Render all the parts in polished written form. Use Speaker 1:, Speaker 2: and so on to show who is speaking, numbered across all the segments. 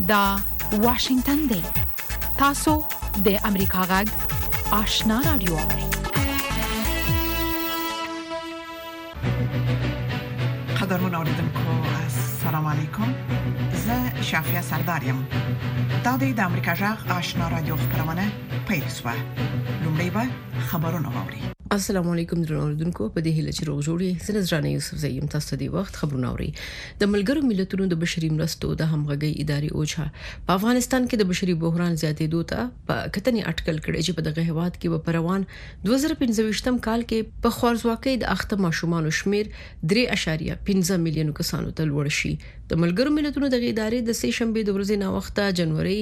Speaker 1: دا واشنگتن دی. تاسو د امریکا غږ آشنا رادیو.
Speaker 2: قدرمن اوریدونکو السلام علیکم. زه شافیا سردارم. دا د امریکا غږ آشنا رادیو خبرونه پیښه. لومړی به خبرونه واوري.
Speaker 3: السلام علیکم درنوردونکو. په دې هیله چې روغ جوړی سنځرانه یوسف زیم تاسو د وخت خبرونه اوري. د ملګرو ملتونو د بشري مرستو د همغږي ادارې اوچا په افغانستان کې د بشري بحران زیاتېدو ته په کتنې اټکل کړي چې په دغه هواد کې په روان 2015م کال کې په خوارزواکۍ د اخته ماشومان شمیر 3.15 میلیون کسانو ته لوړ شي. د ملګرو ملتونو د ادارې د سې شنبه د ورځې نه وخته جنوري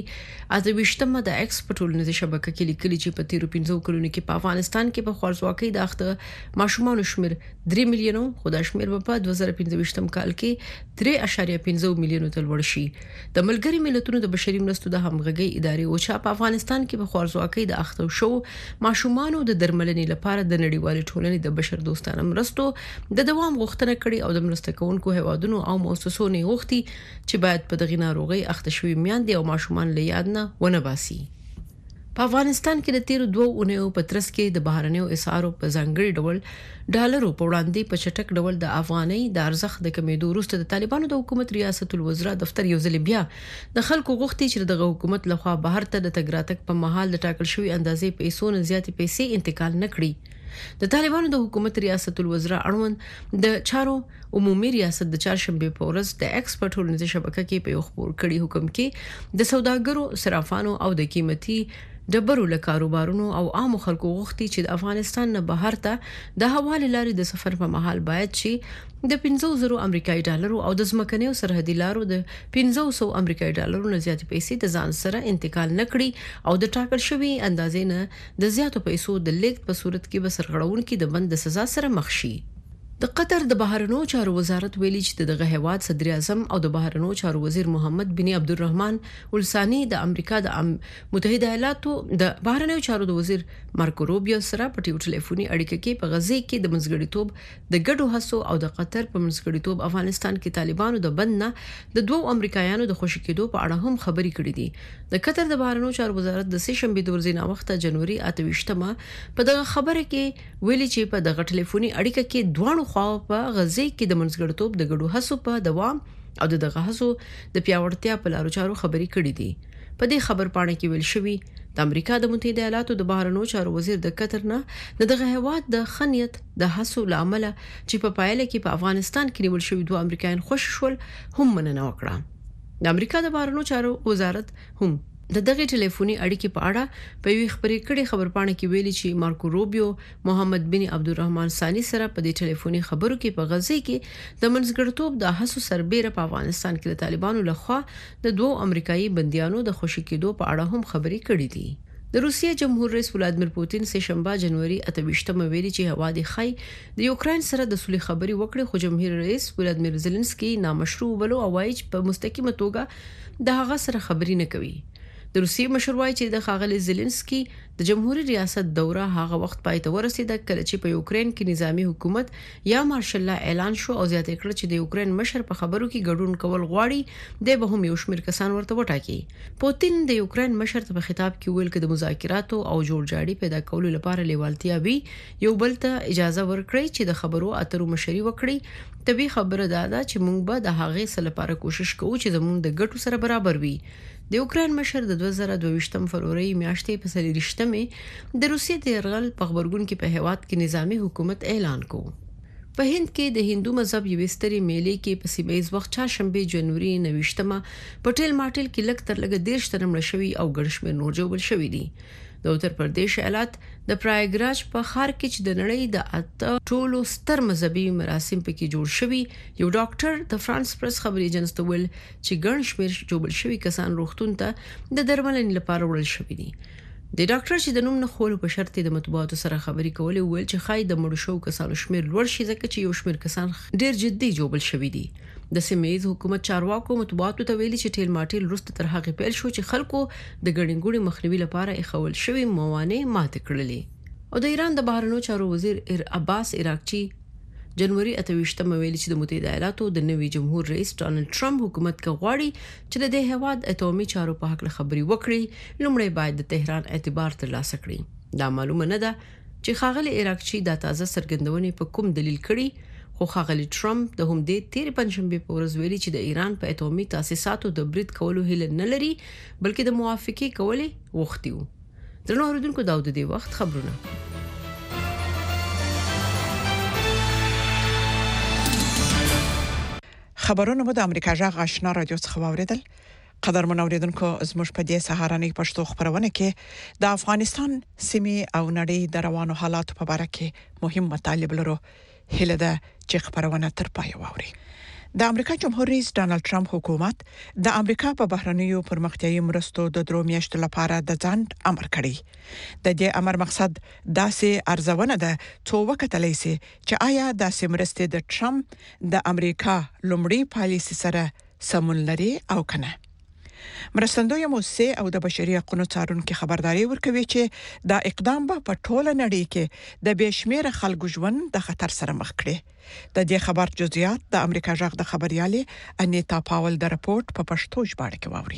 Speaker 3: 28مه د ایکسپورټ شبکه کې لیکلي چې په 15 کلونو کې په افغانستان کې په خوارزواکۍ کې د اخته ماشومان شمیر 3 میلیونو خدای شمیر په 2015م کال کې 3.15 میلیونو ته لوړ شي. د ملګری ملتونو د بشري مرستو د همغږي ادارې اوچا په افغانستان کې په خوارزواکۍ د اخته شو ماشومان د درملنې لپاره د نړیوال ټولنې د بشر دوستانه مرستو د دوام غوښتنه کړې او د مرسته کوونکو هیوادونو او مؤسسو نه غوښتي چې باید په دغه ناروغي اخته شوی میاندې او ماشومان له یاد نه ونه باسي. په افغانستان کې د 13 اونیو په ترڅ کې د بهرنیو اسعارو په ځانګړي ډول ډالرو په وړاندې په چټک ډول د افغانۍ د ارزښت د کمیدو وروسته د طالبانو د حکومت ریاست الوزرا دفتر یو ځل بیا د خلکو غوښتي چې د حکومت لخوا بهر ته د تګراتک په محل د ټاکل شوی اندازې پیسو نه زیاتې پیسې انتقال نکړي. د طالبانو د حکومت ریاست الوزرا اړوند د چارو عمومي ریاست د چهارشنبه په ورځ د ایکسپورټ ټولنیز شبکه کې په خبر کړي حکم کې د سوداګرو صرافانو او د قیمتي ډبرو له کاروبارونو او عام خلکو غوښتي چې د افغانستان نه بهر ته د حواله لارې د سفر په محل باید چې د 500 امریکایي ډالرو او د ځمکنیو سرحدي لارو د 500 امریکایي ډالرو نه زیات پیسې د ځان سره انتقال نکړي او د ټاکل شوی اندازې نه د زیاتو پیسو د لیږد په صورت کې به سرغړونکو د بند سزا سره مخ شي. د قطر د بهرنیو چارو وزارت ویلي چې دغه هواد صدر اعظم او د بهرنیو چارو وزیر محمد بن عبدالرحمن ولسانی د امریکا د متحده ایالاتو د بهرنیو چارو د وزیر مارکو روبیو سره په ټلیفوني اړیکه کې په غزه کې د منځګړیتوب د ګډو هڅو او د قطر په منځګړیتوب افغانستان کې طالبانو د بند نه د دوه امریکایانو د خوشی کېدو په اړه هم خبري کړې دي. د قطر د بهرنیو چارو وزارت د سې شنبه د ورځې نه وخته جنوري 28مه په دغه خبره کې ویلي چې په دغه ټلیفوني اړیکه کې دوه خو په غزه کې د منځګړیتوب د ګډو هڅو په دوام او دغه هڅو د پیاوړتیا په لارو چارو خبري کړې دي. په دې خبر پاڼه کې ویل شوی د امریکا د متحده ایالاتو د بهرنیو چارو وزیر د قطر نه دغه هواد د خنیت د هڅو لامل چې په پایله کې په افغانستان کې نیول شوی دوه امریکایان خوش شول هم مننه وکړه. د امریکا د بهرنیو چارو وزارت هم د دغه ټلیفوني اړیکې په اړه په یوه خبري کړي خبرپاڼه کې ویلي چې مارکو روبیو محمد بن عبدالرحمن ثانی سره په دې ټلیفوني خبرو کې په غزه کې د منځګړیتوب د هڅو سربېره په افغانستان کې د طالبانو لخوا د دوه امریکایي بنديانو د خوشی کېدو په اړه هم خبري کړې دي. د روسیې جمهور رئیس ولادمیر پوتین سه شنبه جنوري 28مه ویلي چې هوا د خای د یوکرين سره د صلح خبري وکړي خو جمهور رئیس ولادمیر زيلنسکي نامشروع بلو او وايي په مستقیمه توګه د هغه سره خبري نه کوي. د روسیې مشر وايي چې د خاغلی زيلنسکي د جمهوریت ریاست دوره هغه وخت پای ته ورسېده کله چې په یوکرين کې نظامی حکومت یا مارشل لا اعلان شو او زیاته کړ چې د یوکرين مشر په خبرو کې ګډون کول غواړي د به هم یو شمېر کسان ورته وټاکي. پوتین د یوکرين مشر ته په خطاب کې ویل چې د مذاکراتو او جوړجاړي پیدا کولو لپاره لیوالتیا وي یو بل ته اجازه ورکړي چې د خبرو اترو مشري وکړي. طبي خبره ده چې موږ به د هغې سره لپاره کوشش کوو چې زموږ د ګټو سره برابر وي. د یوکرين مشر د 2022 فروری میاشتې په 30مه د روسیې د یرغل په خبرګون کې په هواد کې نظامی حکومت اعلان کو. په هند کې د هندو مذهب یو ستري میلې کې په سیمه وخت چهارشنبه جنوري 29مه په ټیل ماټل کې لک تر لګ 10 ترمړ شوی او ګڼشمیر نور جوړ شوی دي. د اتر پردیش ایالت د پرایګراج په ښار کې چې د نړۍ د اته ټولو ستر مذهبي مراسم پکې جوړ شوي یو ډاکټر د فرانس پریس خبري ایجنسی ته ویل چې ګڼ شمېر جوړ شوي کسان روغتون ته د درملنې لپاره وړل شوي دي. د ډاکټر چې د نوم نه خول په شرط د مطبوعاتو سره خبري کولې ویل چې خای د مړو شو کسانو شمیر لوړ شي ځکه چې یو شمیر کسان ډیر جدي جوړل شوي دي. د سیمېز حکومت چارواکو مطبوعاتو ته ویلي چې ټیل ماټیل وروسته تر هغه پیل شو چې خلکو د ګڼګوړي مخنیوي لپاره اخول شوی موانع ماته کړلې. او د ایران د بهرنیو چارو وزیر عباس عراقچی جنوري 28 ویلي چې د متحده ایالاتو د نوي جمهور رئیس ډانلډ ټرمپ حکومت کوي چې د دې هواد اټومي چارو په حق خبري وکړي لومړی باید د تهران اعتبار ترلاسه کړي دا معلومه نه ده چې خاغلی عراقچی د تازه سرګندونې په کوم دلیل کړي خو خاغلی ټرمپ د همدې تیر پنځشنبه په ورځ ویلي چې د ایران په اټومي تاسیساتو د برید کولو هیله نه لري بلکې د موافقه کولو وختي وو درنو اوریدونکو دا د دې وخت خبرونه
Speaker 2: خبرونه مو د امریکا جغ آشنا رادیو څخه واوریدل قدرمن اوریدونکو زموږ په دې سهارنۍ پښتو خبرونه کې د افغانستان سیمې او نړۍ د روانو حالاتو په اړه کې مهم مطالب لرو هله ده چې خبرونه تر پای واوري د امریکا جمهور رئیس ډانلډ ټرمپ حکومت د امریکا په بهرنیو پرمختیايي مرستو د درو میاشتو لپاره د ځان امر کړی د دې امر مقصد داسې ارزونه ده چې وکټلای شي چې آیا د سیمرستې د ټرمپ د امریکا لومړی پالیسي سره سمون لري او کنه مرستندوی موسسه او د بشري حقوقو څارونکو خبرداري ورکوي چې دا اقدام په ټوله نړۍ کې د بشمیره خلکو ژوند د خطر سره مخ کړي د دې خبر جزئیات د امریکا جغ د خبريالي انیتا پاول د رپورت په پښتو ژباړه کې واوري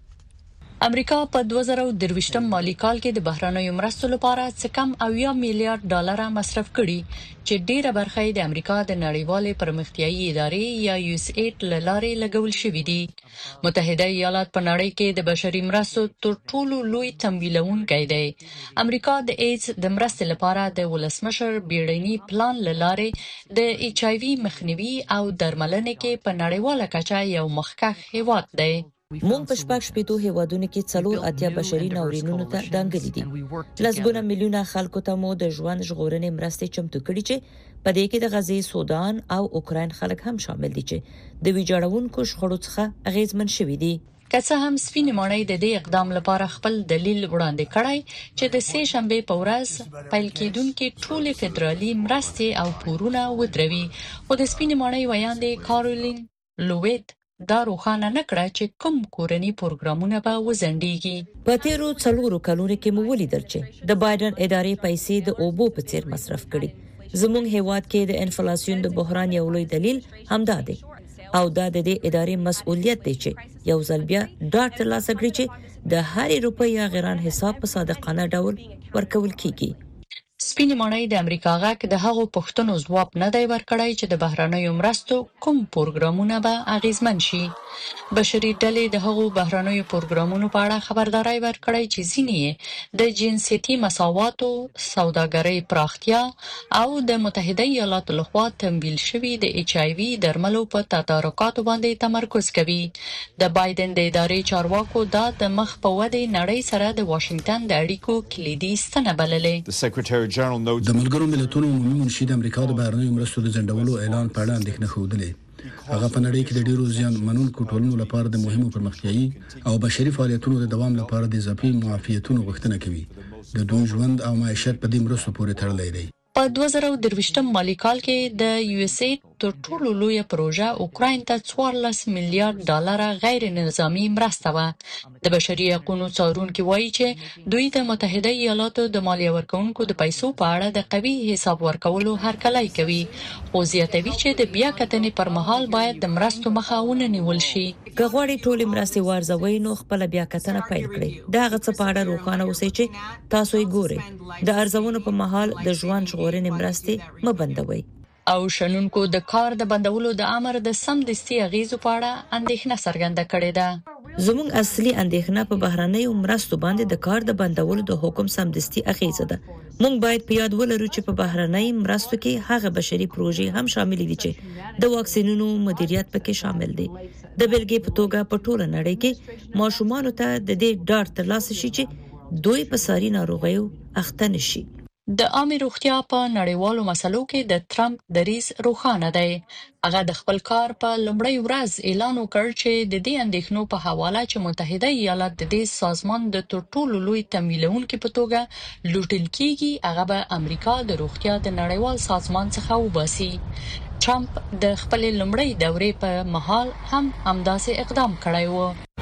Speaker 4: امریکا په 2023 مالی کال کې د بهرنیو مرستو لپاره څه کم 80 میلیارډ ډالر مصرف کړي چې ډیره برخه د امریکا د نړیوالې پرمختیايي ادارې یا یو اس ایډ لارې لګول شوې دي متحده ایالات په نړۍ کې د بشري مرستو تر ټولو لوی تمویلونکی دی امریکا د ایډز د مرستې لپاره د ولسمشر بیړني پلان لارې د ایچ آی وی مخنیوي او درملنې کې په نړیواله کچه یو مخکښ هیواد دی
Speaker 5: مونږ په شپږ شپېتو هیوادونو کې څلور اتیا بشري ناورینونو ته دانګلي دي لسګونه میلیونه خلکو ته مو د ژوند ژغورنې مرستې چمتو کړي چې په دې کې د غزې سودان او اوکراین خلک هم شامل دي چې د ویجاړونکو شخړو څخه اغیزمن شوي دي
Speaker 4: که څه هم سپینې ماڼۍ د دې اقدام لپاره خپل دلیل وړاندې کړی چې د سه شنبه په ورځ پیل کېدونکې ټولې فدرالي مرستې او پورونه ودروي خو د سپینې ماڼۍ ویاندې کارولین لویت دا روښانه نکړه چې کوم کورنی پروګرامونه به وزندېږي
Speaker 5: په تیرو څلورو کلونو کې مو ولیدل چې د بایدن ادارې پیسې د اوبو په څیر مصرف کړي زموږ هیواد کې د انفلیسیون د بحران یو لوی دلیل همدا دی او دا د دې ادارې مسؤلیت دی چې یو ځل بیا ډاټ ترلاسه کړي چې د هر روپۍ یا غیران حساب په صادقانه ډول ورکول کیږي
Speaker 4: سپینې ماڼۍ د امریکا غاک د هغو پښتنو ځواب نه دی ورکړی چې د بهرنیو مرستو کوم پروګرامونه به اغیزمن شي بشري ډلې د هغو بهرنیو پروګرامونو په اړه خبرداري ورکړی چې ځینې د جنسيتي مساواتو سوداګرۍ پراختیا او د متحده ایالاتو لخوا تمویل شوی د ایچ آی وی درملو په تدارکاتو باندې تمرکز کوي د بایدن د ادارې چارواکو دا د مخ په ودې نړۍ سره د واشنگټن د اړیکو کلیدي ستنه بللې
Speaker 6: د ملګرو ملتونو عمومي منشي د امریکا د بهرنیو مرستو د ځنډولو اعلان په اړه اندېښنه ښودلې هغه په نړۍ کې د ډیرو زیان منونکو ټولنو لپاره د مهمو پرمختیايي او بشري فعالیتونو د دوام لپاره د اضافي معافیتونو غوښتنه کوي د دوی ژوند او معیشت په دې مرستو پورې تړلی دی
Speaker 4: په 2023 مالی کال کې د یو اس ایډ تر ټولو لوی پروژه اوکراین ته 14 میلیارډ ډالر غیر نظامی مرسته و د بشري حقوقو څارونکو وایي چې دوی د متحده ایالاتو د مالیه ورکونکو د پیسو په اړه د قوي حساب ورکولو هرکلی کوي خو زیاتوي چې د بیا کتنې پر مهال باید د مرستو مخاونه نیول شي
Speaker 5: که غواړي ټول مرستې وارزوي نو خپل بیا کتنه پیل کړئ دا غڅ په اړه روښانه اوسئ چې تاسو یې ګورئ د ارزونو په مهال د ژوند ژغورنې مرستې مبندوي
Speaker 4: او شنونکو د کار د بندولو د امر د سمدستي اغیزو په اړه اندېښنه څرګنده کړې ده
Speaker 5: زموږ اصلي اندېښنه په بهرنیو مرستو باندې د کار د بندولو د حکم سمدستي اغیزه ده موږ باید په یاد ولرو چې په بهرنۍ مرستو کې هغه بشري پروژې هم شامل دي چې د واکسینونو مدیریت پکې شامل دي د بلګې په توګه په ټوله نړۍ کې ماشومان ته د دې ډاډ ترلاسه شي چې دوی په ساري ناروغیو اخته نشي
Speaker 4: د عامه روغتیا په نړیوالو مسلو کې د ټرمپ دریځ روښانه دی هغه د خپل کار په لومړۍ ورځ اعلان وکړ چې د دې اندېښنو په حواله چې متحده ایالات د دې سازمان د ټولو لوی تمویلونکو په توګه لوټل کیږي هغه به امریکا د روغتیا د نړیوال سازمان څخه وباسي ټرمپ د خپل لومړۍ دورې په مهال هم همداسې اقدام کړی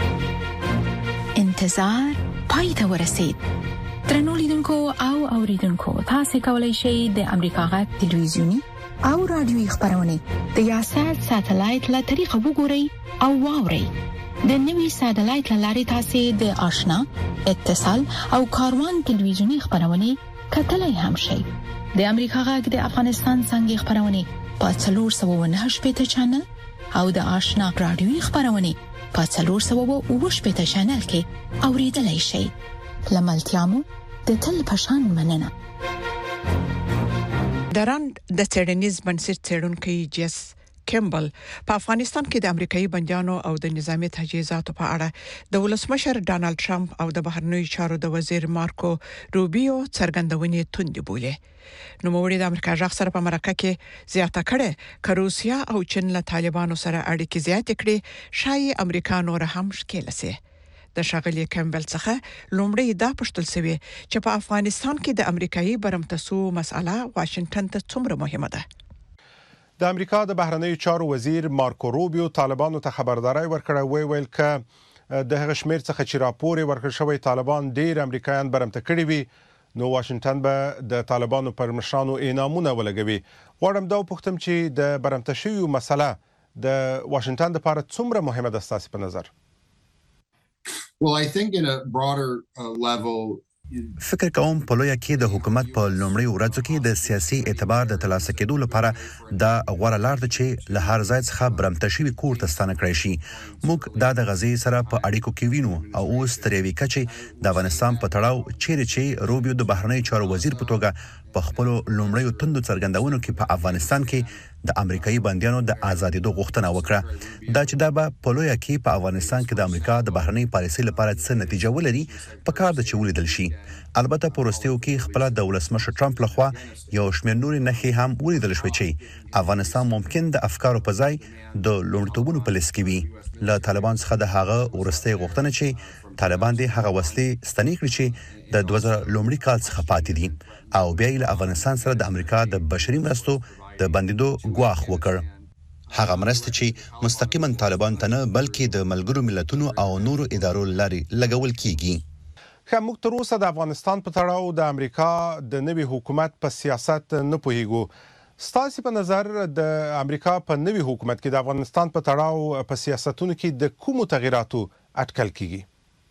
Speaker 4: و
Speaker 1: انتظار پای ته ورسید ترنو لیدونکو او اوریدونکو تاسو کولی شئ د امریکا غږ ټلویزیونی او رادیوي خبرونه د یاشر ساتلایت له طریقو وګورئ او واورئ. د نوي ساتلایت لارې تاسو د آشنا، اتصال او کاروان ټلویزیونی خبرونه کتلای هم شئ. د امریکا غږ د افغانستان څنګه خبرونه په 498 چینل او د آشنا رادیوي خبرونه په 498 چینل کې اوریدلای شئ. لملتيامو د تل پشان مننه.
Speaker 2: درند د چېرنیز بنسټ څېړونکو جیس کیمبل په افغانستان کې د امریکایي بنديانو او د نظامی تجهیزاتو په اړه د ولسمشر ډانلډ ټرمپ او د بهرنیو چارو د وزیر مارکو روبیو څرګندونې توندې بولي. نو موږ د امریکا ځخ سره په مرکه کې زیاته کړه ک روسیا او چین له طالبانو سره اړیکې زیات کړي شای امریکا نور هم شکل سي. د شغلې کیمبل څخه لومړی دا پښتل سوي چې په افغانستان کې د امریکایي برمتسو مسأله واشنگټن ته څومره مهمه ده.
Speaker 7: د امریکا د بهرنیو چارو وزیر مارکو روبیو طالبانو ته خبرداري ورکړه ویل ک د هغه شمیر څخه چې راپور ورکړ شوی طالبان ډیر امریکایان برمته کړي وي نو واشنگټن به د طالبانو پر مشرانو انعامونه ولګوي. غواړم دا پوښتم چې د برمته شوی مسله د واشنگټن لپاره څومره مهمه ده ستاسو په نظر؟
Speaker 8: Well, I think in a broader level
Speaker 9: فکر کوم په لویه کې د حکومت په لومړی ورځو کې د سیاسي اعتبار د ترلاسه کېدو لپاره دا غوړه لار ده چې له هر ځای څخه برمته شوی کور ته ستانه کړی شي. موږ دا د غزې سره په اړیکو کې وینو او اوس تر یوې کچې د افغانستان په تړاو چې روبیو د بهرنیو چارو وزیر په توګه په خپل لومړیو توندو څرګندونو کې په افغانستان کې د امریکایي بنديانو د آزادېدو غوښتنه وکړه. دا چې دا به په لویه کې په افغانستان کې د امریکا د بهرنۍ پالیسۍ لپاره څه نتیجه ولري په کار د چولیدل شي. البته په وروستیو کې خپل د ولسمشر ټرمپ لخوا یو شمېر نورې نښې هم ولیدل شوې چې افغانستان ممکن د افکارو په ځای د لومړیتوبونو په لیست کې وي. له طالبان څخه د هغه ورستۍ غوښتنه چې طالبان د هغه وسلې ستنې کړي چې د 2000 لومړي کال څخه پاتې دي او بیا له افغانستان سره د امریکا د بشري مرستو د بندیدو غواخ وکړ. هغه مرسته چې مستقیما طالبان ته نه بلکې د ملګرو ملتونو او نورو ادارو لاري لګول کیږي.
Speaker 7: موږ تر اوسه د افغانستان په تړاو د امریکا د نوي حکومت په سیاست نه پوهیږو. ستاسو په نظر د امریکا په نوي حکومت کې د افغانستان په تړاو په سیاستونو کې د کومو تغیراتو اټکل کیږي؟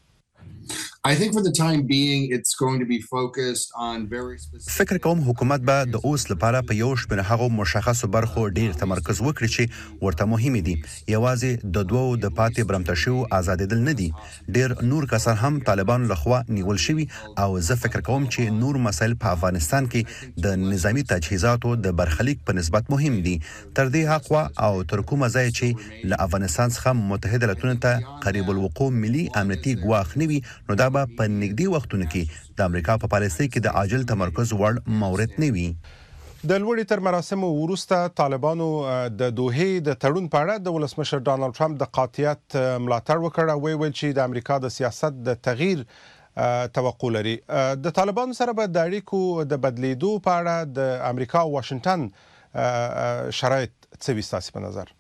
Speaker 8: I think for the time being it's going to be focused on very specific.
Speaker 9: فکر کوم حکومت به د اوس لپاره په یو شمېر هغو مشخصو برخو ډیر تمرکز وکړي چې ورته مهم دي. یوازې د دوو د پاتې برمته شو آزادېدل نه دي. ډیر نور کسان هم طالبانو لخوا نیول شوي او زه فکر کوم چې نور مسایل په افغانستان کې د نظامی تجهیزاتو د برخلیک په نسبت مهم دي. تر دې حقوا او تر کومه ځای چې له افغانستان څخه متحده ایالاتونو ته قریب الوقوع ملي امنیتي ګواښ نوي نو دا په نږدې وختونو کې د امریکا په پالیسۍ کې د عاجل تمرکز وړ مورد نه وي.
Speaker 7: د لوړې تر مراسمو وروسته طالبانو د دوحې د تړون په اړه د ولسمشر ډانلډ ټرمپ د قاطعیت ملاتړ وکړ او ویل چې د امریکا د سیاست د تغییر توقع لري. د طالبانو سره به د اړیکو د بدلیدو په اړه د امریکا او واشنگټن شرایط څه وي ستاسو په نظر؟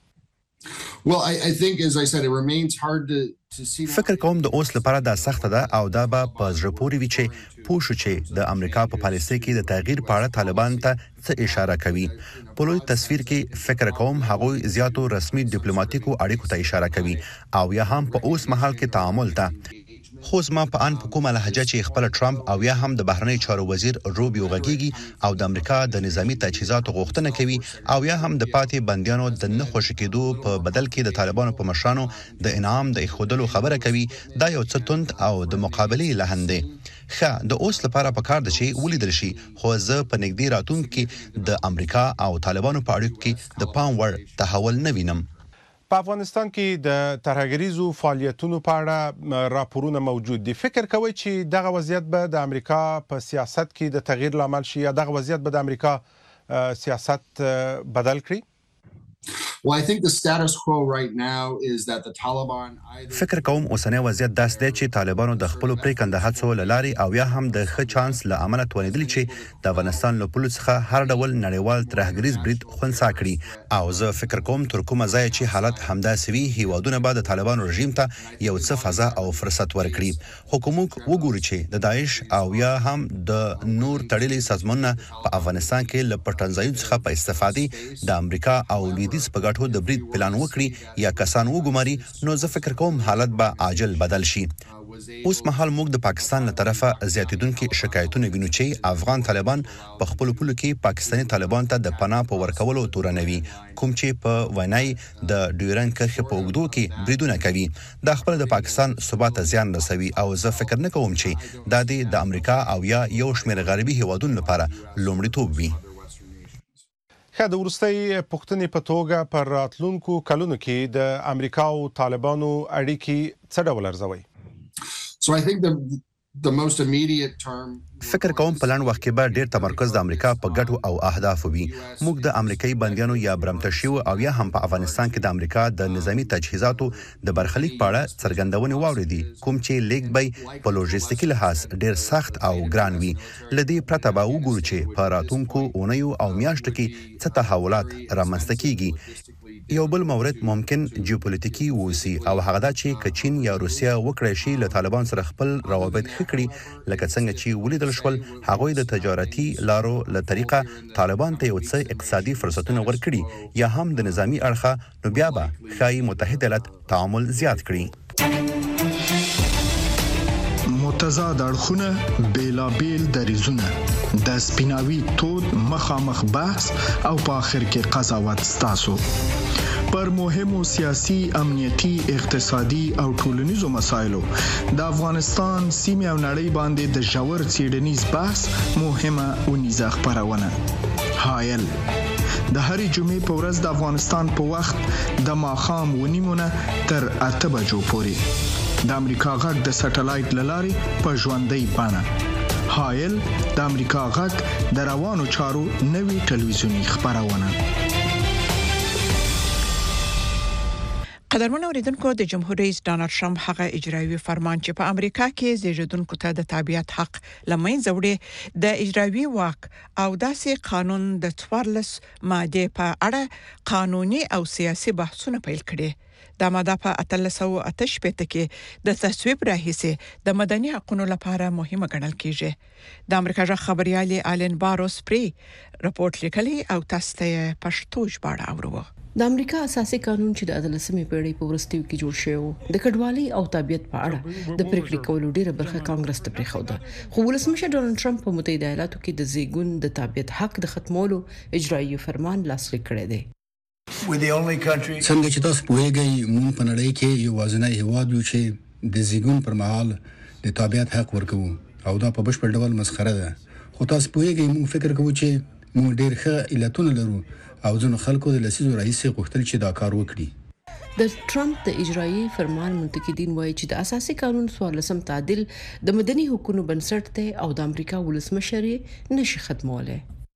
Speaker 8: Well, I think as I said it remains hard to see.
Speaker 9: فکر کوم د اوس لپاره دا سخت ده او دا به په زړه پورې وي چې پوښو چې د امریکا په پالیسۍ کې د تغییر په اړه طالبان ته څه اشاره کوي. په لوی تصویر کې فکر کوم هغوی زیاتو رسمي ډیپلوماټیکو اړیکو ته اشاره کوي او یا هم په اوس مهال کې تعامل ته. خو زما په ان په کومه لهجه چې خپل ټرمپ او یا هم د بهرنی چارو وزیر روبیو غږیږي او د امریکا د نظامی تجهیزاتو غوښتنه کوي او یا هم د پاتې بنديانو د نه خوشی کېدو په بدل کې د طالبانو په مشرانو د انعام د اخودلو خبره کوي، دا یو څه توند او د مقابلې لهنده. د اوس لپاره په کار ده چې ولیدل شي، خو زه په نږدې راتلونکي د امریکا او طالبانو په اړیکو کې د پام وړ تحول نه وینم.
Speaker 7: په افغانستان کې د ترهګریزو فعالیتونو په اړه راپورونه موجود دي. فکر کوئ چې دغه وضعیت به د امریکا په سیاست کې د تغییر لامل شي یا دغه وضعیت به د امریکا سیاست بدل کړي؟
Speaker 8: Well, I think the status quo right now is that the Taliban
Speaker 9: فکر کوم اوسنی وضعیت داس دی چې طالبانو د خپل پریکنده هڅو لاري او یا هم د ښه چانس له امله تولیدل چې د افغانستان له پولیس څخه هر ډول نړیوال ترهګریز برید خنثی کړي او زه فکر کوم تر کومه ځای چې حالت همدا سوي هیوادونه بعد طالبانو رژیم ته یو څه فضا او فرصت ورکړي حکومت وګوري چې د داعش او یا هم د نور تړلې سازمانونه په افغانستان کې له پټنځایو څخه په استفادې د امریکا او لویدیځ په ګټو د برید پلان وکړي یا کسان وګماري نو زه فکر کوم حالت به عاجل بدل شي اوس مهال موږ د پاکستان له طرفه زیاتیدونکو شکایتونه وینو چې افغان طالبان په خپل پلو کې پاکستاني طالبان ته د پناه په ورکولو تورنوي کوم چې په وینای د ډیورن کرښې په اوږدو کې بریدونه کوي دا خپل د پاکستان ثبات زیان رسوي او زه فکر نه کوم چې دا د امریکا او یا یو شمېر غربي هیوادونو لپاره لومړیتوب وي
Speaker 7: د ورستۍ پښتنې په توګه پر راتلونکو کلونو کې د امریکا او طالبانو اړیکې څه ډول ارزوي
Speaker 8: So I think the most immediate term
Speaker 9: فکر کوم پلان وخت کې به ډیر تمرکز د امریکا په ګټو او اهدافو وي موږ د امریکایي بندیانو یا برمتشیو او یا هم په افغانستان کې د امریکا د نظامی تجهیزاتو د برخلیک په اړه څرګندونې واوریدي کوم چې لیک به په لوجستیکي لحاظ ډیر سخت او ګران وي لدی پرته به وګورو چې په راتونکو اونیو او میاشتو کې څه تحولات رامنځته کیږي یو بل مورد ممکن جیوپولیټیکي ووسی او هغه دا چې کچین یا روسیا وکړي شي له طالبان سره خپل روابط خکړي لکه څنګه چې ولیدل شول هغه د تجارتي لارو له طریقه طالبان ته یو څه اقتصادي فرصتونه ورکړي یا هم د نظامی اړخه نو بیا به خای متحده ایالات تعامل زیات کړي
Speaker 10: متضاد اړخونه بیلابیل دریزونه د سپیناوي تود مخامخ بحث او په اخر کې قضاوت ستاسو پر مهمو سیاسي امنیتي اقتصادي او ټولنیزو مسایلو د افغانستان سیمه او نړۍ باندې د ژور څېړنیز بحث مهمه ونیزه خبرونه حایل د هرې جمعې په ورځ د افغانستان په وخت د ماښام ونیمونه تر 8 بجو پورې د امریکا غږ د سټلایټ لارې په ژوندۍ بڼه حایل د امریکا غږ د روانو چارو نوي ټلویزیونی خبرونه
Speaker 2: قدرمن اوریدونکو د جمهور رئیس ډانلډ ټرمپ هغه اجرایوي فرمان چې په امریکا کې زیږیدونکو ته د تابعیت حق لمنځه وړي د اجرایوي واک او داسې قانون د 14 ماده په اړه قانوني او سیاسي بحثونه پیل کړي د ماده په 1388 کې د تصویب راهیسه د مدني حقوقو لپاره مهمه ګڼل کیږي د امریکا ژغ خبريالي آلن باروس پری رپورت لیکلی او تاسو ته پښتو ژباړه اورو
Speaker 3: د امریکا اساسي قانون چې د 18مې پیړۍ په وروستیو کې جوړ شوی د کډوالۍ او تابعیت په اړه د پریکړې کولو ډیره برخه کانګرس ته پریښوده خو ولسمشر ډونالد ټرمپ په متحده ایالاتو کې د زیګون د تابعیت حق د ختمولو اجرایي فرمان لاسلیک کړی دی
Speaker 6: څنګه چې تاسو پوهیږئ مونږ په نړۍ کې یو وازنه هیواد یو چې د زیګون پر مهال د تابعیت حق ورکوي او دا په بشپړ ډول مسخره ده خو تاسو پوهیږئ مونږ فکر کوو چې مونږ ډیر ښه علتونه لرو او ځینو خلکو د لسیزو رئیس غوښتل چې دا کار وکړي
Speaker 3: د ټرمپ د اجرایي فرمان منتقدین وایي چې د اساسي قانون 14 تعدیل د مدني حقوقو بنسټ ته او د امریکا ولسمشر نشي ختموله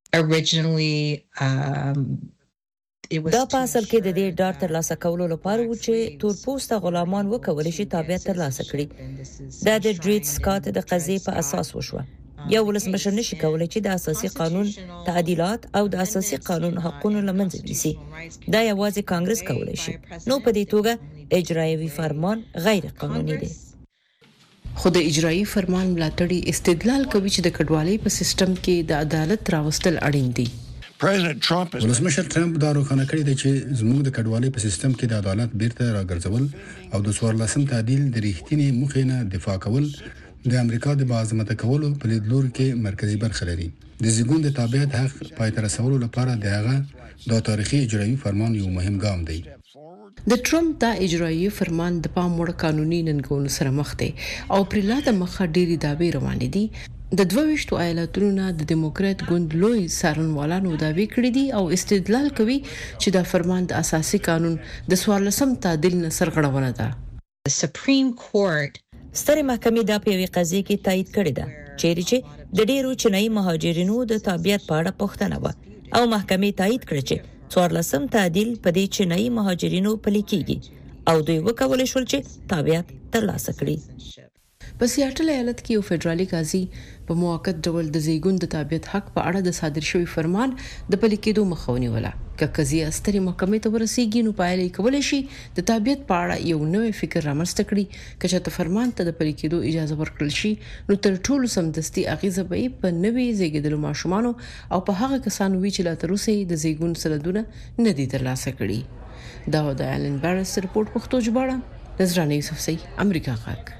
Speaker 5: دا په اصل کې د دې ډار تر لاسه کولو لپاره و چې تور پوسټ غلامان وکولای شي تابعیت تر لاسه کړي دا د ډریټ سکاٹ د قضیې په اساس وشو یا ولسمشر نشي کولای چې د اساسي قانون تعدیلات او د اساسي قانون حقوقو لمنځه یوسي دا یوازې کانګرس کولای شي نو په دې توګه اجرایي فرمان غیر قانوني دی
Speaker 3: خو د اجرایي فرمان ملاتړي استدلال کوي چې د کډوالۍ په سیستم کې د عدالت راوستل اړین دي
Speaker 6: ولسمشر ټرمپ دا روښانه کړی دی چې زموږ د کډوالۍ په سیستم کې د عدالت بیرته راګرځول او د 14 تعدیل د ریښتینی مخې نه دفاع کول د امریکا د باعظمت کولو په لیدلور کې مرکزی برخه لري د زیګون د تابعیت حق پای ته رسولو لپاره دغه د تاریخي اجرایي فرمان یو مهم ګام دی
Speaker 3: د ټرمپ دا اجرایي فرمان د پام وړ قانوني ننګونو سره مخ دی او پر لاده مخه ډيري داوی روان دي د 22 ایالتونو نه د دیموکرات ګوند لوی سارنوالانو داوی کړی دي او استدلال کوي چې دا فرمان د اساسي قانون د 14 تعدیل نه سرغړونه ده
Speaker 5: سپریم کورټ ستر محکمې دا په یوې قضیه کې تایید کړی ده چې د ډیرو چینایي مهاجرینو د تابعیت په اړه پوښتنه و او محکمې تایید کړې چې 14 تعدیل په دې چینایي مهاجرینو پلي کیږي او دوی وکولای شول چې تابعیت ترلاسه کړي.
Speaker 3: په سیاټل ایالت کې یو فدرالي قاضي په موقت ډول د زیګون د تابعیت حق په اړه د صادر شوی فرمان د پلي کېدو مخاوني ولا که قضیه ستري محکمې ته ورسیږي نو پایلې کولای شي د تابعیت په اړه یو نوې فکر رامنځته کړي که چې فرمان ته د پلي کېدو اجازه ورکړل شي نو تر ټولو سمدستي اغیزه به په نوې زیږیدلو ماشومان او په هغه کسانو وی چې لا تر اوسه د زیګون سندونه نه دي ترلاسه کړي. دا د ایلن بارس رپورت پښتو ژباړه نظرانه یوسفزئی امریکا غاک.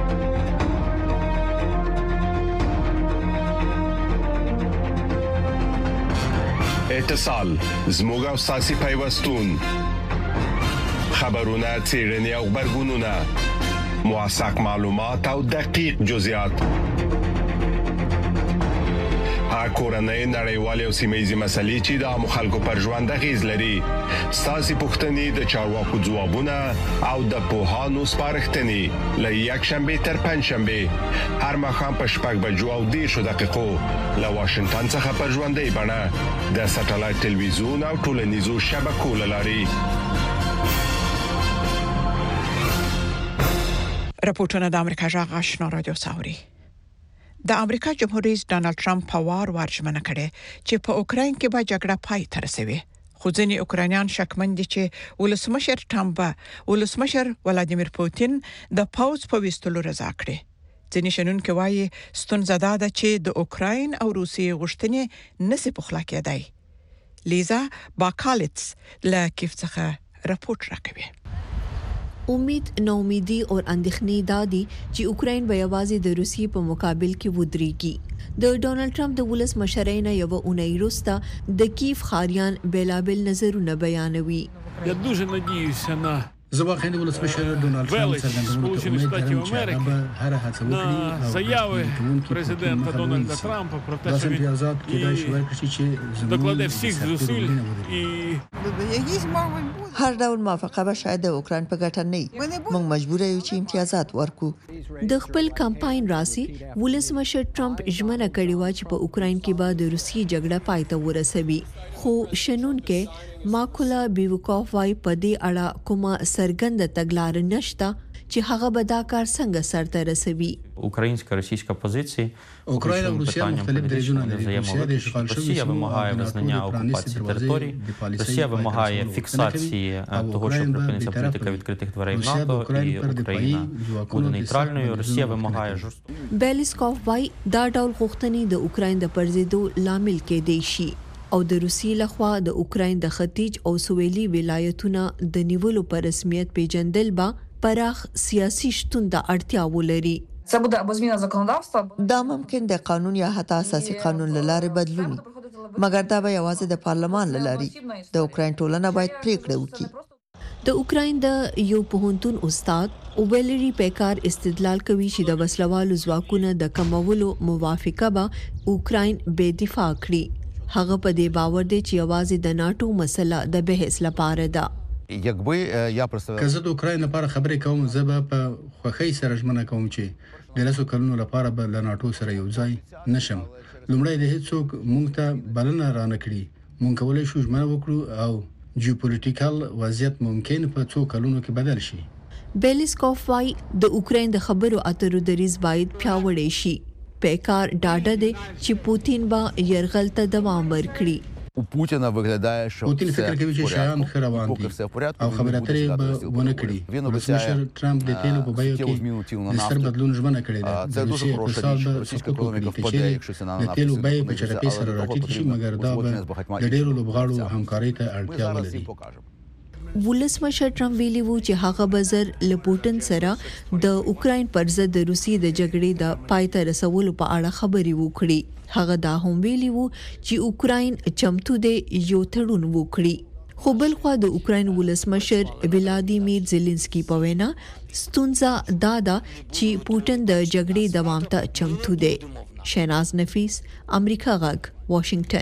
Speaker 11: اتصال زموږ او ساسي پیوستون خبرونه چیرنی او خبرګونونه موثق معلومات او دقیق جزئیات کورنۍ نړیوالې او سیمه‌یزې مسلې چې د مخالکو پر ژوند غیز لري ساسي پښتنې د چارواکو ځوابونه او د پوهانو سپارښتنې ل یک شنبه تر پنځ شنبه هر مخام په شپږ بجو او 10 دقیقو له واشنگټن څخه پر ژوندۍ بڼه د ساتلایت ټلویزیون او ټولنیزو شبکو لاري.
Speaker 2: راپورټونه د امریکا جغ آشنا رادیو ساوري. د امریکا جمهور رئیس ډانلډ ټرمپ په وار ورژمنه کړې چې په اوکراین کې به جګړه پای ته رسوي. خو ځینې اوکرانیان شکمن دي چې ولسمشر ټرمپ ولسمشر ولادیمیر پوتین د پاوز په وستلو رضا کړي. ځینې شنونکو وايي ستونزه دا ده چې د اوکراین او روسیې غوښتنې نسي پخلا کېدای. لیزا باکالټس له کیف څخه راپورټ راکوي.
Speaker 12: امید ناامیدی او اندېښنې دادي چې اوکراین به یوازې د روسیې په مقابل کې ودرېږي. د ډونالد ټرمپ د ولس مشرۍ نه یو اونۍ وروسته د کیف خاریان بېلابېل نظرونه بیانوي.
Speaker 13: Я дуже надіюся на
Speaker 6: زواخین ولسمشر ډونالد ټرمپ څرګندونه کوي چې هر هڅه وکړي
Speaker 13: заяви президента Дональда Трампа про те, що він докладе всіх зусиль і
Speaker 14: هر ډول موافقه به شاید د اوکراین په ګټه نه وي. موږ مجبور یو چې امتیازات ورکو.
Speaker 12: د خپل کمپاین راسي ولسمشر ټرمپ ژمنه کړې و چې په اوکراین کې به د روسي جګړه پای ته ورسوي. خو شنونکو ماکولا بیوکوف وايي په دې اړه کومه سرګند تګلار نشته چې هغه به دا کار څنګه سرته رسوي.
Speaker 15: Українсько-російська позиції
Speaker 6: Україна і Росія مختلف درجونه لري.
Speaker 15: Росія вимагає визнання окупації територій. Росія вимагає фіксації того, що припиниться політика відкритих дверей в НАТО і Україна буде нейтральною. Росія вимагає жорстокого.
Speaker 12: بیلیسکوف وايي دا ډول غوښتنې د اوکراین د پرځېدو لامل کېدای شي او د روسیې لخوا د اوکراین د ختیځ او سویلي ولایتونو د نیولو په رسمیت پیژندل با پراخ سیاسي شتون د اړتیا ولري.
Speaker 14: دا ممکن د قانون یا حتی اساسي قانون لاره بدلوني مګر دا به یوازې د پارلمان لاره د اوکراین ټولنه باید پریکړه وکړي.
Speaker 12: د اوکراین د یو پوهنتون استاد اوبلری پیکار استدلال کوي چې د وسلوالو ځواکونو د کمولو موافقه به اوکراین بے دفاع کړي. هغه په دې باور دی چې یوازې د ناتو مسله د بحث لپاره ده.
Speaker 6: که زه د اوکراین لپاره خبرې کوم زه به په خوښۍ سره ژمنه کوم چې د لسو کلونو لپاره به له ناتو سره یو ځای نشم. لومړی د هیڅوک مونږ ته بلنه رانه کړي. مونږ کولای شو ژمنه وکړو او جیوپولیټیکل وضعیت ممکن په څو کلونو کې بدل شي.
Speaker 12: بیلیسکوف وايي د اوکراین د خبرو اترو دریځ باید پیاوړی شي. پیکار ډاډه دی چې پوتین به یرغل ته دوام ورکړي.
Speaker 6: پوتین فکر کوي چې شایان ښه روان دي او خبرې اترې به ونه کړي. ولسمشر ټرمپ د تیلو په بیو کې د ستر بدلون ژمنه کړې ده. د روسیې اقتصاد به سقوط وکړي چې د تیلو بیې په چټکۍ سره راټیټ شي مګر دا به د ډېرو لوبغاړو همکارۍ ته اړتیا ولري.
Speaker 12: ولسمشر ټرمپ ویلي وو چې هغه بزر لپوټن سره د اوکراین پر ضد د روسیې د جګړې د پای ته رسولو په اړه خبرې وکړي. هغه دا هم ویلي وو چې اوکراین چمتو دی یو تړون وکړي. خو بل خو د اوکراین ولسمشر ولادیمیر زيلنسکي په وینا ستونزه دا ده چې پوتین د جګړې دوام ته چمتو دی. شیناز نفیس امریکا غږ واشنگټن.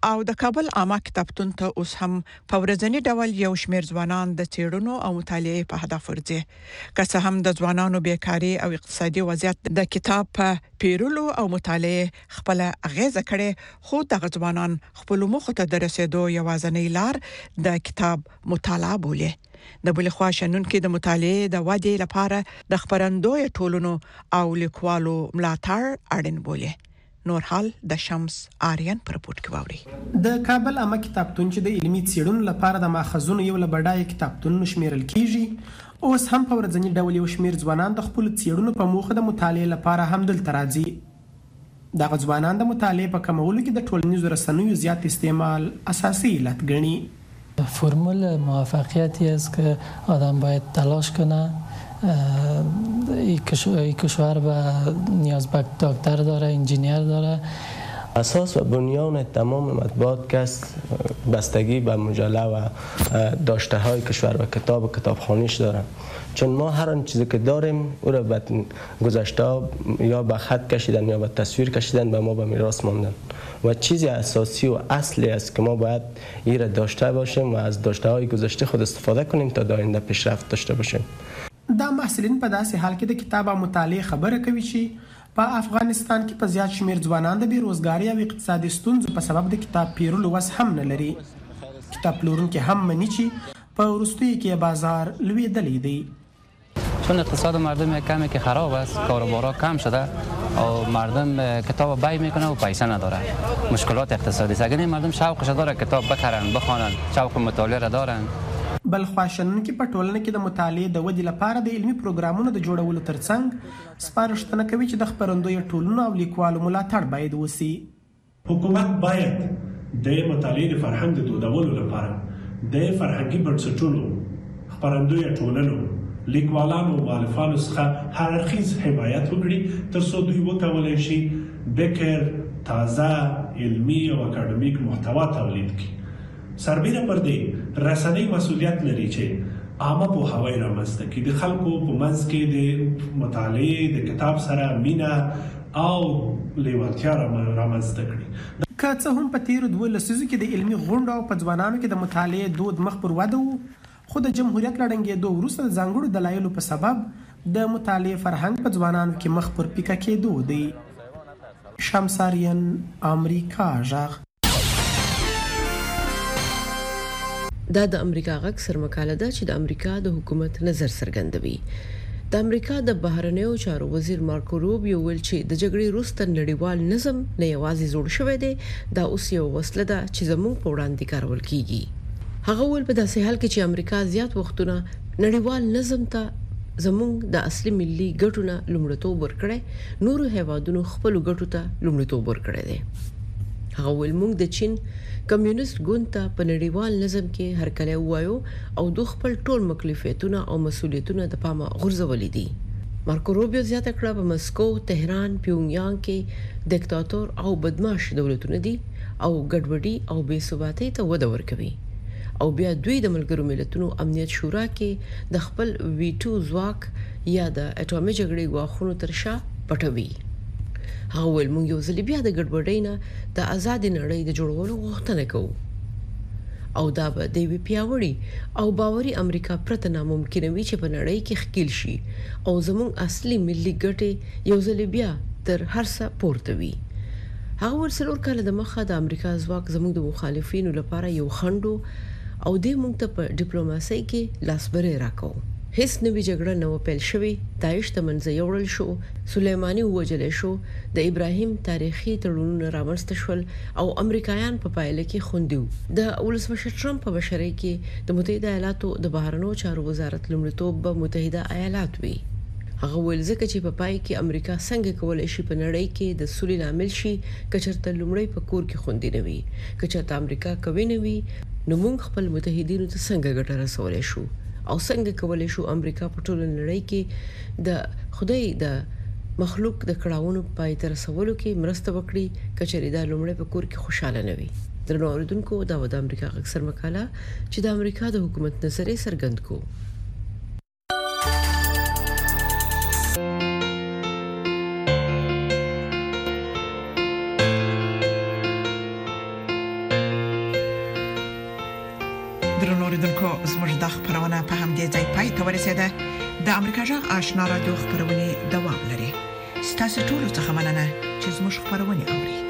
Speaker 2: او د کابل عامه کتابتون ته اوس هم په ورځنی ډول یو شمېر ځوانان د چیرونو او مطالعې په هدف ورځي که څه هم د ځوانانو بیکاری او اقتصادي وضعیت د کتاب په پیرلو او مطالعې خپل اغیزه کړي خو د ځوانان خپل مخ ته درسېدو یوازنی لار د کتاب مطالعه بولي د بل خوا شنن کې د مطالعې د ودې لپاره د خبرندوی ټولنو او لیکوالو ملاتړ اړین بولي نور حال د شمس آریان پر پورت کوي
Speaker 16: د کابل عامه کتابتون چې د علمي څېړنو لپاره د ماخذونو یو لبډای کتابتون شمیرل کیږي اوس هم په ورځنی ډول یو شمیر ځوانان د خپل څېړنو په موخه د مطالعې لپاره هم دلته راځي د ځوانان د مطالعې په کمولو کې د ټولنیزو رسنیو زیات استعمال اساسي علت ګڼي
Speaker 17: فرمول موفقیتی است که آدم باید تلاش کنه این کشور به نیاز به دکتر داره انجینیر داره
Speaker 18: اساس و بنیان تمام مطبوعات که بستگی به مجله و داشته های کشور و کتاب و کتابخانیش دارن چون ما هر آن چیزی که داریم او را به گذشته یا به خط کشیدن یا به تصویر کشیدن به ما به میراث ماندن و چیزی اساسی و اصلی است که ما باید این را داشته باشیم و از داشته های گذشته خود استفاده کنیم تا در آینده پیشرفت داشته باشیم
Speaker 16: دا محصلین په داسې حال کې د کتاب او مطالعې خبره کوي چې په افغانستان کې په زیات شمیر ځوانان د بیروزګاری او اقتصادي ستونزو په سبب د کتاب پیرلو وس هم نه لري کتاب پلورونکي هم مني چې په وروستیو کې بازار لویدلی دی
Speaker 19: چون اقتصاد مردم کمی که خراب است کاروبارا کم شده و مردم کتاب بای میکنه و پیسه نداره مشکلات اقتصادی است اگر مردم شوقش داره کتاب بخرن بخوانن شوق مطالعه را دارن
Speaker 16: بل خواشنن کې په ټولنه کې د مطالعې د ودې لپاره د علمي پروګرامونو د جوړولو ترڅنګ سپارښتنه کوي چې د خبرندوی ټولنو او لیکوالو ملاتړ باید وسی
Speaker 20: حکومت باید د مطالعې د فرهنګ د دودولو لپاره د فرهنګي بنسټونو خبرندوی ټولنو لیکوالانو او مؤلفانو څخه هر اړخیز حمایت وکړي ترڅو دوی وکولای شي بکر تازه علمي او اکاډمیک محتوا تولید کړي سربېره پر دې رسنۍ مسؤلیت لري چې عامه پوهاوی رامنځته کړي د خلکو په منځ کې د مطالعې د کتاب سره مینه او لیوالتیا رامنځته کړي
Speaker 16: که څه هم په تیرو 2 لسیزو کې د علمي غونډو او په ځوانانو کې د مطالعې دود مخ پر وده و خو د جمهوریت لړنګېدو وروسته د ځانګړو دلایلو په سبب د مطالعې فرهنګ په ځوانانو کې مخ پر پیکه کېدو دی شمساریان امریکا ژغ
Speaker 3: دا د امریکا غږ سر مقاله ده چې د امریکا د حکومت نظر څرګندوي د امریکا د بهرنیو چارو وزیر مارکو روبیو ویل چې د جګړې وروسته نړیوال نظم نه یوازې جوړ شوی دی دا اوس یو وسله ده چې زموږ په وړاندې کارول کیږي هغه ول په داسې حال کې چې امریکا زیات وختونه نړیوال نظم ته زموږ د اصلي ملي ګټو نه لومړیتوب ورکړي نورو هیوادونو خپل ګټو ته لومړیتوب ورکړي دي هغه ول موږ د چین کمیونست ګوند ته په نړیوال نظم کې هر کله وایو او د خپل ټول مکلفیتونه او مسولیتونه د پامه غورځولې دي مارکو روبیو زیاته کړه په مسکو تهران پیونګیانګ کې دیکتاتور او بدمعش دولتونه دي او ګډوډي او بې ثباتۍ ته وده ورکوي او بیا دوی د ملګرو ملتونو امنیت شورا کې د خپل ویټو ځواک یا د اټومي جګړې غواخونو ترشا پټوي هغه ول موږ یو ځل بیا د ګډوډۍ نه د آزاد نړۍ د جوړولو غوښتنه کوو او دا به د وی پیاوړي او باوري امریکا پرته ناممکن وي چې په نړۍ کې خکیل شي او زموږ اصلي ملي ګټې یو ځل بیا تر هر څه پورته وي هغه ورسره کله د مخه د امریکا ځواک زموږ د مخالفینو لپاره یو خندو او د موږ ته په ډیپلوماسۍ کې لاسبري راکو هیڅ نوې جګړه نو پیل شوې داعش ته منځ یوړل شو سليماني وجل شو د ابراهیم تاریخي تړونونه رامنځته شول او امریکایان په پایله کې خوندیو د ولسمشر ټرمپ په بشري کې د متحده ایالاتو د بهرنیو چارو وزارت لومړیتوب به متحده ایالات وي هغه ول ځکه چې په پای کې امریکا څنګه کولای شي په نړۍ کې د سولې لامل شي کچرته لومړی په کور کې خوندې نه وي کچرته امریکا کوي نه وي نو موږ خپل متحدینو ته څنګه ګټه رسولای شو او څنګه کولای شو امریکا په ټوله نړۍ کې د خدای د مخلوق د کړهونو پای تر رسولو کې مرسته وکړي کچری دا لومړی په کور کې خوشاله نه وي درنو اوریدونکو دا د امریکا اکثر مقاله چې د امریکا د حکومت نظریه څرګند کو
Speaker 2: درنو اوریدونکو زموږ د خبرونه په همدې ځای پای ته ورسیده. د امریکا جغ آشنا رادیو خبرونه دوام لري. ستاسو ټول څه مننه چې زموږ خبرونه اوري.